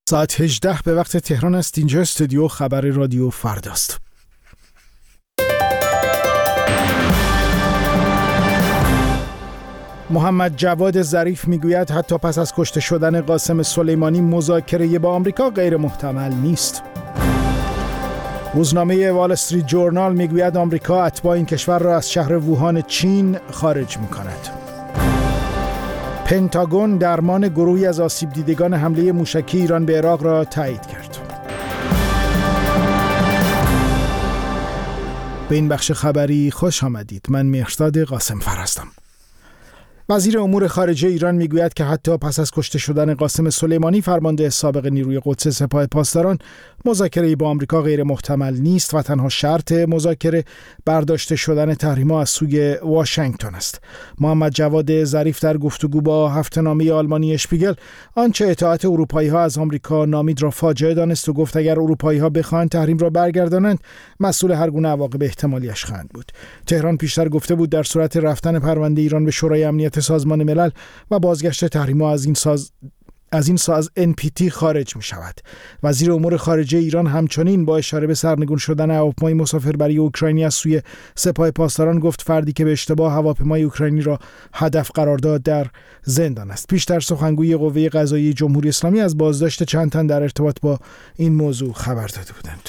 ساعت 18 به وقت تهران است. اینجا استودیو خبر رادیو فرداست. محمد جواد ظریف میگوید حتی پس از کشته شدن قاسم سلیمانی مذاکره با آمریکا غیر محتمل نیست. روزنامه وال استریت جورنال میگوید آمریکا اتباع این کشور را از شهر ووهان چین خارج میکند. پنتاگون درمان گروهی از آسیب دیدگان حمله موشکی ایران به عراق را تایید کرد. به این بخش خبری خوش آمدید. من مهرزاد قاسمفر هستم. وزیر امور خارجه ایران میگوید که حتی پس از کشته شدن قاسم سلیمانی فرمانده سابق نیروی قدس سپاه پاسداران مذاکره با آمریکا غیر محتمل نیست و تنها شرط مذاکره برداشته شدن تحریم‌ها از سوی واشنگتن است. محمد جواد ظریف در گفتگو با هفته‌نامه آلمانی اشپیگل آنچه اطاعت اروپایی‌ها از آمریکا نامید را فاجعه دانست و گفت اگر اروپایی‌ها بخواهند تحریم را برگردانند مسئول هر گونه عواقب احتمالیش خواهند بود. تهران پیشتر گفته بود در صورت رفتن پرونده ایران به شورای امنیت سازمان ملل و بازگشت تحریم‌ها از این ساز NPT خارج می شود. وزیر امور خارجه ایران همچنین با اشاره به سرنگون شدن هواپیمای مسافربری اوکراینی از سوی سپاه پاسداران گفت فردی که به اشتباه هواپیمای اوکراینی را هدف قرار داد در زندان است. پیشتر سخنگوی قوه قضاییه جمهوری اسلامی از بازداشت چند تن در ارتباط با این موضوع خبر داده بودند.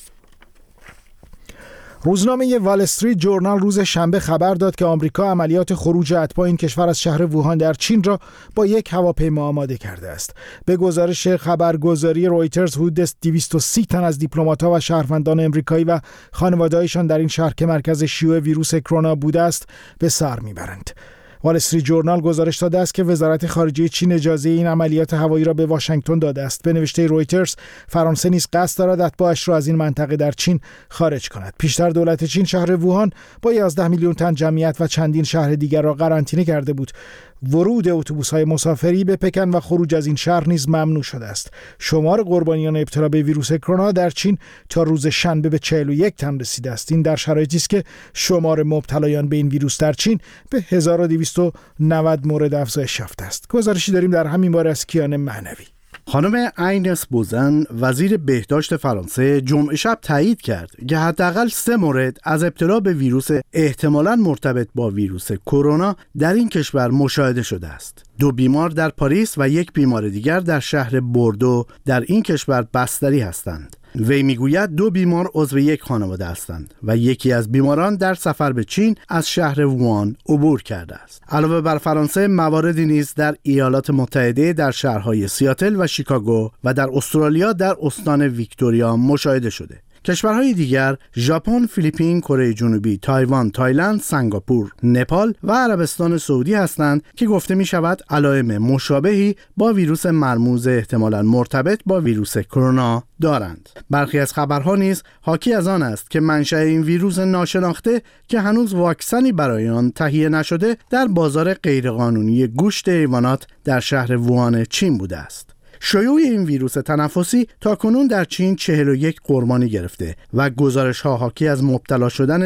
روزنامه وال استریت جورنال روز شنبه خبر داد که آمریکا عملیات خروج اتباع این کشور از شهر ووهان در چین را با یک هواپیما آماده کرده است. به گزارش خبرگزاری رویترز حدود 230 تن از دیپلمات‌ها و شهروندان آمریکایی و خانواده‌هایشان در این شهر که مرکز شیوع ویروس کرونا بوده است به سر میبرند. وال استریت جورنال گزارش داده است که وزارت خارجه چین اجازه این عملیات هوایی را به واشنگتن داده است. به نوشته رویترز فرانسه نیز قصد دارد اتباعش را از این منطقه در چین خارج کند. پیشتر دولت چین شهر ووهان با 11 میلیون تن جمعیت و چندین شهر دیگر را قرنطینه کرده بود. ورود اتوبوس‌های مسافری به پکن و خروج از این شهر نیز ممنوع شده است. شمار قربانیان ابتلا به ویروس کرونا در چین تا روز شنبه به 41 تن رسیده است. این در شرایطی است که شمار مبتلایان به این ویروس در چین به 1290 مورد افزایش یافته است. گزارشی داریم در همین باره از کیان معنوی. خانم اینس بوزن وزیر بهداشت فرانسه جمعه شب تایید کرد که حداقل 3 مورد از ابتلا به ویروس احتمالاً مرتبط با ویروس کرونا در این کشور مشاهده شده است. 2 بیمار در پاریس و 1 بیمار دیگر در شهر بوردو در این کشور بستری هستند. وی میگوید 2 بیمار عضو یک خانواده هستند و یکی از بیماران در سفر به چین از شهر ووهان عبور کرده است. علاوه بر فرانسه مواردی نیز در ایالات متحده در شهرهای سیاتل و شیکاگو و در استرالیا در استان ویکتوریا مشاهده شده. کشورهای دیگر ژاپن، فیلیپین، کره جنوبی، تایوان، تایلند، سنگاپور، نپال و عربستان سعودی هستند که گفته می شود علائم مشابهی با ویروس مرموز احتمالاً مرتبط با ویروس کرونا دارند. برخی از خبرها نیز حاکی از آن است که منشأ این ویروس ناشناخته که هنوز واکسنی برای آن تهیه نشده در بازار غیرقانونی گوشت حیوانات در شهر ووهان چین بوده است. شیوع این ویروس تنفسی تاکنون در چین 41 قربانی گرفته و گزارش‌ها حاکی از مبتلا شدن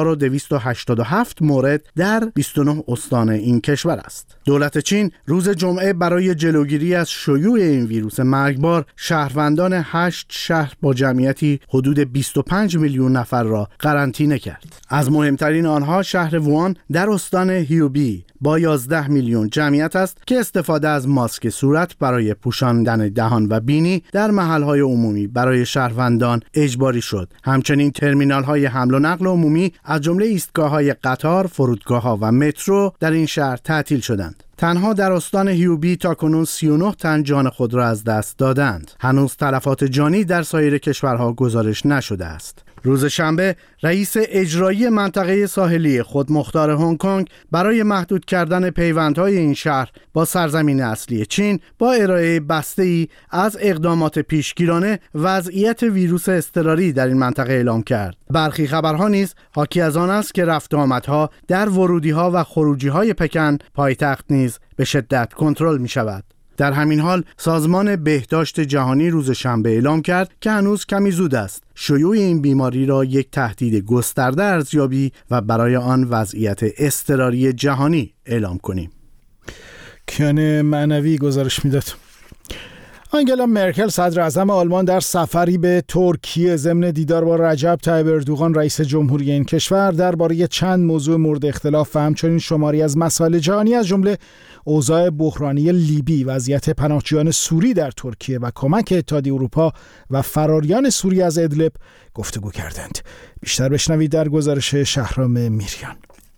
1287 مورد در 29 استان این کشور است. دولت چین روز جمعه برای جلوگیری از شیوع این ویروس مرگبار شهروندان 8 شهر با جمعیتی حدود 25 میلیون نفر را قرنطینه کرد. از مهمترین آنها شهر ووهان در استان هیوبی با 11 میلیون جمعیت است که استفاده از ماسک صورت برای پوشاندن دهان و بینی در محل‌های عمومی برای شهروندان اجباری شد. همچنین ترمینال‌های حمل و نقل عمومی از جمله ایستگاه‌های قطار، فرودگاه‌ها و مترو در این شهر تعطیل شدند. تنها در استان هیوبی تاکنون 39 تن جان خود را از دست دادند. هنوز تلفات جانی در سایر کشورها گزارش نشده است. روز شنبه رئیس اجرایی منطقه ساحلی خودمختار هنگ کنگ برای محدود کردن پیوندهای این شهر با سرزمین اصلی چین با ارائه بسته‌ای از اقدامات پیشگیرانه وضعیت ویروس اضطراری در این منطقه اعلام کرد. برخی خبرها نیز حاکی از آن است که رفت و آمدها در ورودی‌ها و خروجی‌های پکن پایتخت نیز به شدت کنترل می‌شود. در همین حال سازمان بهداشت جهانی روز شنبه اعلام کرد که هنوز کمی زود است شیوع این بیماری را یک تهدید گسترده ارزیابی و برای آن وضعیت اضطراری جهانی اعلام کنیم. کیان معنوی گزارش میداد. آنگلا مرکل صدر اعظم آلمان در سفری به ترکیه ضمن دیدار با رجب طیب اردوغان رئیس جمهوری این کشور درباره چند موضوع مورد اختلاف و همچنین شماری از مسائل جهانی از جمله اوضاع بحرانی لیبی، وضعیت پناهجویان سوری در ترکیه و کمک اتحادیه اروپا و فراریان سوری از ادلب گفتگو کردند. بیشتر بشنوید در گزارش شهرام میریان.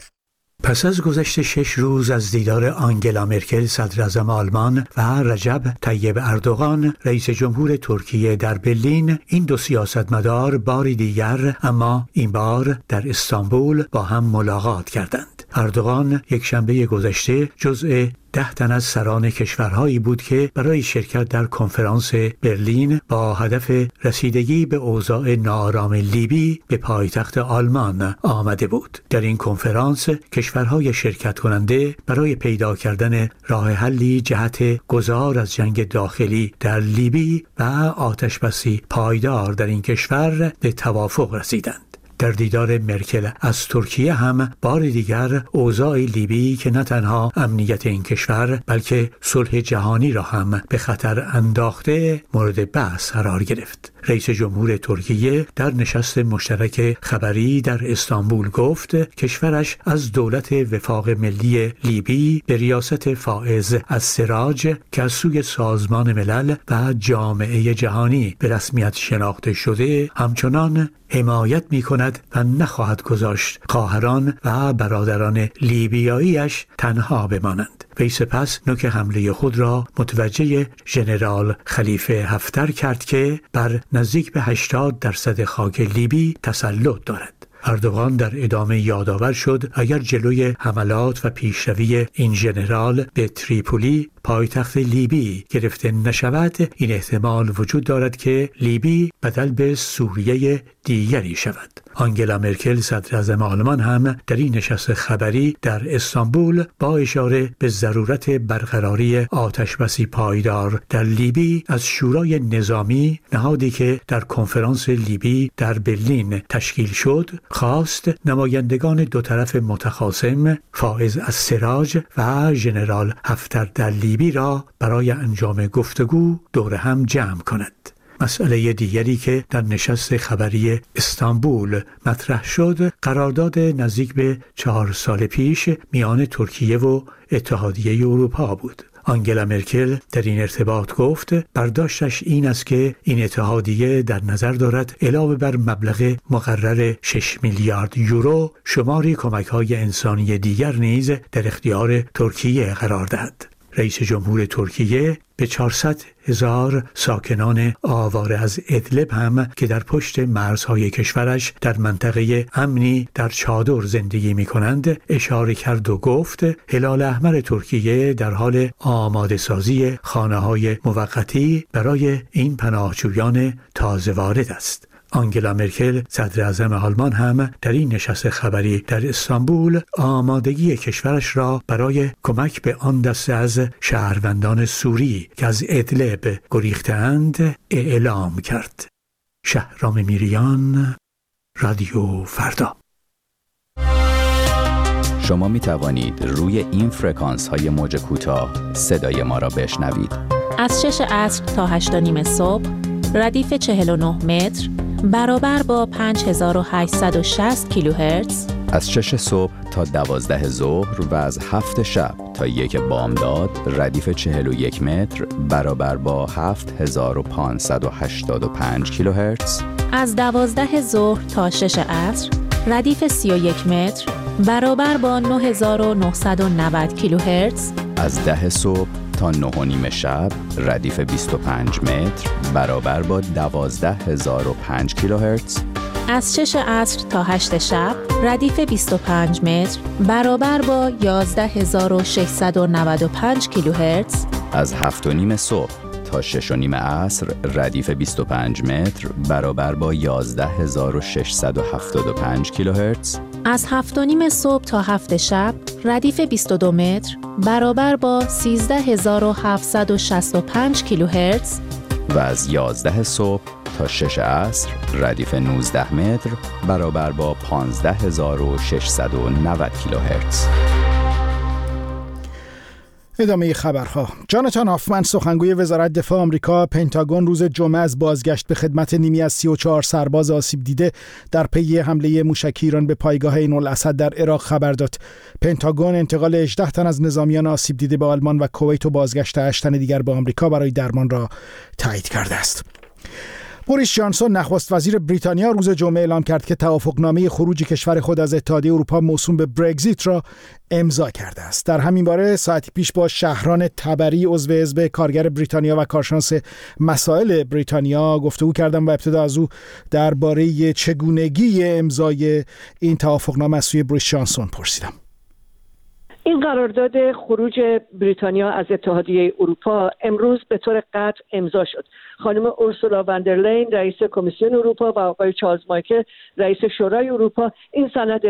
پس از گذشت 6 روز از دیدار آنگلا مرکل صدر اعظم آلمان و رجب طیب اردوغان رئیس جمهور ترکیه در برلین، این دو سیاستمدار باری دیگر اما این بار در استانبول با هم ملاقات کردند. اردوغان یک شنبه گذشته جزء 10 تن از سران کشورهایی بود که برای شرکت در کنفرانس برلین با هدف رسیدگی به اوضاع ناآرام لیبی به پایتخت آلمان آمده بود. در این کنفرانس کشورهای شرکت کننده برای پیدا کردن راه حلی جهت گذار از جنگ داخلی در لیبی و آتشبسی پایدار در این کشور به توافق رسیدند. در دیدار مرکل از ترکیه هم بار دیگر اوضاع لیبی که نه تنها امنیت این کشور بلکه صلح جهانی را هم به خطر انداخته مورد بحث قرار گرفت. رئیس جمهور ترکیه در نشست مشترک خبری در استانبول گفت کشورش از دولت وفاق ملی لیبی به ریاست فائز السراج که از سوی سازمان ملل و جامعه جهانی به رسمیت شناخته شده همچنان حمایت می کند و نخواهد گذاشت خواهران و برادران لیبیاییش تنها بمانند. وی سپس نوک حمله خود را متوجه ژنرال خلیفه حفتر کرد که بر نزدیک به 80% خاک لیبی تسلط دارد. اردوغان در ادامه یادآور شد اگر جلوی حملات و پیشروی این ژنرال به تریپولی پایتخت لیبی گرفته نشود، این احتمال وجود دارد که لیبی بدل به سوریه دیگری شود. آنگلا مرکل صدر اعظم آلمان هم در این نشست خبری در استانبول با اشاره به ضرورت برقراری آتشبسی پایدار در لیبی از شورای نظامی، نهادی که در کنفرانس لیبی در برلین تشکیل شد، خواست نمایندگان دو طرف متخاصم فائز السراج و ژنرال حفتر در لیبی را برای انجام گفتگو دور هم جمع کند. مسئله دیگری که در نشست خبری استانبول مطرح شد، قرارداد نزدیک به 4 سال پیش میان ترکیه و اتحادیه اروپا بود. آنگلا مرکل در این ارتباط گفت برداشتش این است که این اتحادیه در نظر دارد علاوه بر مبلغ مقرر 6 میلیارد یورو شماری کمک‌های انسانی دیگر نیز در اختیار ترکیه قرار دهد. رئیس جمهور ترکیه به 400,000 ساکنان آواره از ادلب هم که در پشت مرزهای کشورش در منطقه امنی در چادر زندگی می کنند اشاره کرد و گفت هلال احمر ترکیه در حال آماده سازی خانه‌های موقتی برای این پناهجویان تازه وارد است. آنگلا مرکل صدر اعظم آلمان هم در این نشست خبری در استانبول آمادگی کشورش را برای کمک به آن دسته از شهروندان سوری که از ادلب گریخته‌اند اعلام کرد. شهرام میریان، رادیو فردا. شما می توانید روی این فرکانس های موج کوتاه صدای ما را بشنوید. از 6 عصر تا 8:30 صبح ردیف 49 متر برابر با 5860 کیلوهرتز، از 6 صبح تا 12 ظهر و از 7 شب تا 1 بامداد ردیف 41 متر برابر با 7585 کیلوهرتز، از 12 ظهر تا 6 عصر ردیف 31 متر برابر با 9990 کیلوهرتز، از 10 صبح تا 9:30 شب ردیف 25 متر برابر با 12005 کیلوهرتز، از 6 عصر تا 8 شب ردیف 25 متر برابر با 11695 کیلوهرتز، از 7:30 صبح تا 6:30 عصر ردیف 25 متر برابر با 11675 کیلوهرتز، از 7:30 صبح تا 7 شب ردیف 22 متر برابر با 13765 کیلوهرتز و از 11 صبح تا 6 عصر ردیف 19 متر برابر با 15690 کیلوهرتز. ادامه خبرها. جاناتان هافمن سخنگوی وزارت دفاع آمریکا پنتاگون روز جمعه از بازگشت به خدمت نیمی از 34 سرباز آسیب دیده در پی حمله موشکی ایران به پایگاه عین الاسد در عراق خبر داد. پنتاگون انتقال 18 تن از نظامیان آسیب دیده به آلمان و کویت و بازگشت 8 تن دیگر به آمریکا برای درمان را تایید کرده است. بوریس جانسون نخست وزیر بریتانیا روز جمعه اعلام کرد که توافقنامه خروج کشور خود از اتحادیه اروپا موسوم به برگزیت را امضا کرده است. در همین باره ساعتی پیش با شهران تبری عضو حزب کارگر بریتانیا و کارشناس مسائل بریتانیا گفتگو کردم و ابتدا از او درباره چگونگی امضای این توافقنامه از سوی بوریس جانسون پرسیدم. این قرارداد خروج بریتانیا از اتحادیه اروپا امروز به طور قطع امضا شد. خانم اورسولا وندرلین رئیس کمیسیون اروپا و آقای چارلز مایکل رئیس شورای اروپا این سند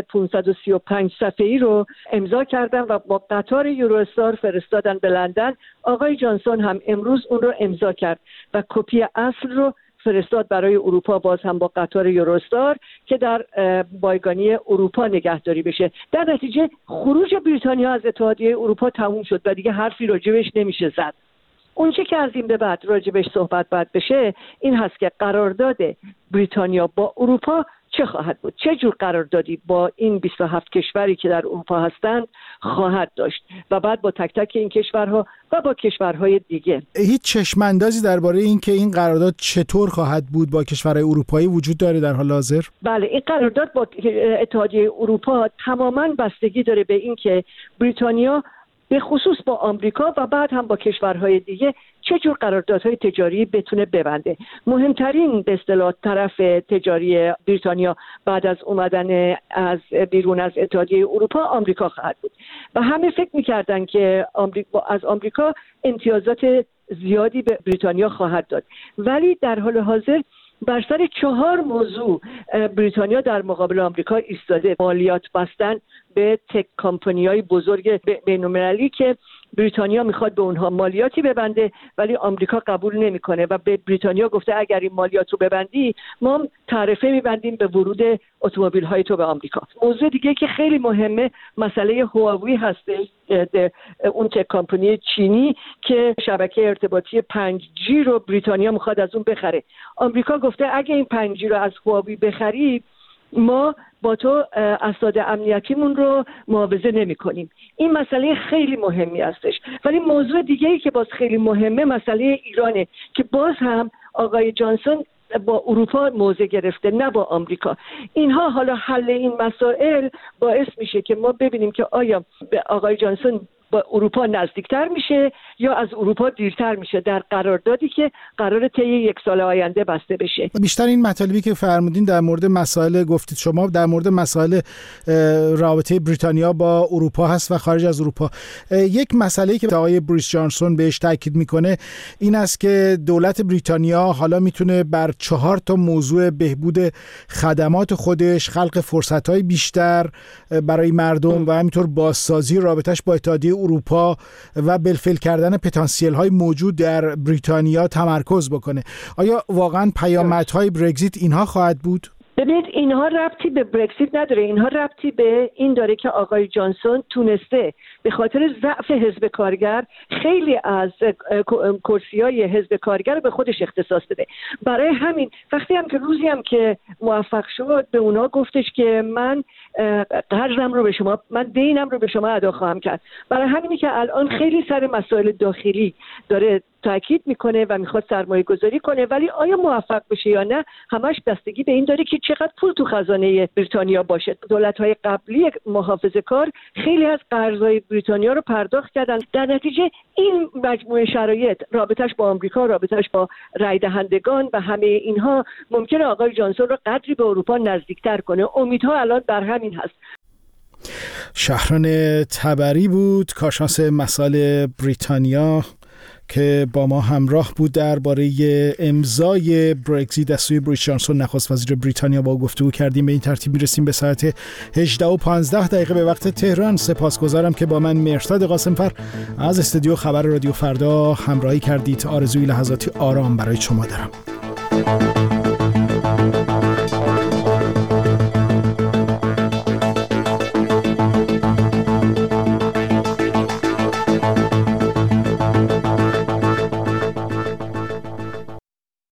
535 صفحه‌ای رو امضا کردن و با قطار یوروستار فرستادن به لندن. آقای جانسون هم امروز اون رو امضا کرد و کپی اصل رو فرستاد برای اروپا، باز هم با قطار یوروستار که در بایگانی اروپا نگهداری بشه. در نتیجه خروج بریتانیا از اتحادیه اروپا تموم شد و دیگه حرفی راجبش نمیشه زد. اون چه که از این به بعد راجبش صحبت باید بشه این هست که قرارداد بریتانیا با اروپا چه خواهد بود، چه جور قراردادی با این 27 کشوری که در اروپا هستند خواهد داشت و بعد با تک تک این کشورها و با کشورهای دیگه. هیچ چشم‌اندازی درباره این که این قرارداد چطور خواهد بود با کشورهای اروپایی وجود داره در حال حاضر؟ بله، این قرارداد با اتحادیه اروپا تماماً بستگی داره به این که بریتانیا به خصوص با آمریکا و بعد هم با کشورهای دیگه چه جور قراردادهای تجاری بتونه ببنده. مهمترین به اصطلاح طرف تجاری بریتانیا بعد از اومدن از بیرون از اتحادیه اروپا آمریکا خواهد بود و همه فکر می‌کردن که از آمریکا امتیازات زیادی به بریتانیا خواهد داد، ولی در حال حاضر بر سر 4 موضوع بریتانیا در مقابل آمریکا ایستاده. مالیات بستن به تک کمپانی‌های بزرگ بین‌المللی که بریتانیا میخواد به اونها مالیاتی ببنده ولی آمریکا قبول نمیکنه و به بریتانیا گفته اگر این مالیات رو ببندی ما تعرفه میبندیم به ورود اتومبیل های تو به آمریکا. موضوع دیگه که خیلی مهمه مسئله هواوی هستش، اون تک کمپانی چینی که شبکه ارتباطی 5G رو بریتانیا میخواد از اون بخره. آمریکا گفته اگه این 5G رو از هواوی بخری ما با تو اسناد امنیتیمون رو معاوضه نمی کنیم. این مسئله خیلی مهمی هستش. ولی موضوع دیگه‌ای که باز خیلی مهمه مسئله ایرانه که باز هم آقای جانسون با اروپا موضع گرفته نه با آمریکا. اینها حالا حل این مسائل باعث میشه که ما ببینیم که آیا به آقای جانسون با اروپا نزدیکتر میشه یا از اروپا دیرتر میشه در قراردادی که قراره طی 1 سال آینده بسته بشه. بیشتر این مطالبی که فرمودین در مورد مسائل گفتید شما در مورد مسائل رابطه بریتانیا با اروپا هست و خارج از اروپا. یک مسئله که آقای بوریس جانسون بهش تاکید میکنه این است که دولت بریتانیا حالا میتونه بر 4 تا موضوع بهبود خدمات خودش، خلق فرصت‌های بیشتر برای مردم و همینطور بازسازی رابطش با اتحادیه اروپا و بالفعل کردن پتانسیل‌های موجود در بریتانیا تمرکز بکنه. آیا واقعاً پیامدهای برگزیت اینها خواهد بود؟ ببینید اینها ربطی به برگزیت نداره، اینها ربطی به این داره که آقای جانسون تونسته به خاطر ضعف حزب کارگر خیلی از کرسی‌های حزب کارگر رو به خودش اختصاص بده. برای همین وقتی هم که روزی هم که موفق شد به اونا گفتش که من قرضم رو به شما، من دینم رو به شما ادا خواهم کرد. برای همینی که الان خیلی سر مسائل داخلی داره تاکید میکنه و میخواد سرمایه گذاری کنه، ولی آیا موفق بشه یا نه همش بستگی به این داره که چقدر پول تو خزانه بریتانیا باشه. دولت‌های قبلی محافظه‌کار خیلی از قرض‌های بریتانیا رو پرداخت کردن. در نتیجه این مجموعه شرایط، رابطش با آمریکا، رابطش با رای دهندگان و همه اینها ممکنه آقای جانسون رو قدری به اروپا نزدیکتر کنه. امیدها الان بر همین هست. شهران تبری بود، کارشناس مسائل بریتانیا که با ما همراه بود درباره امضای برگزیت از سوی بوریس جانسون نخست وزیر بریتانیا با گفتگو کردیم. به این ترتیب میرسیم به ساعت 18:15 به وقت تهران. سپاسگزارم که با من مهرزاد قاسمفر از استودیو خبر رادیو فردا همراهی کردید. آرزوی لحظاتی آرام برای شما دارم.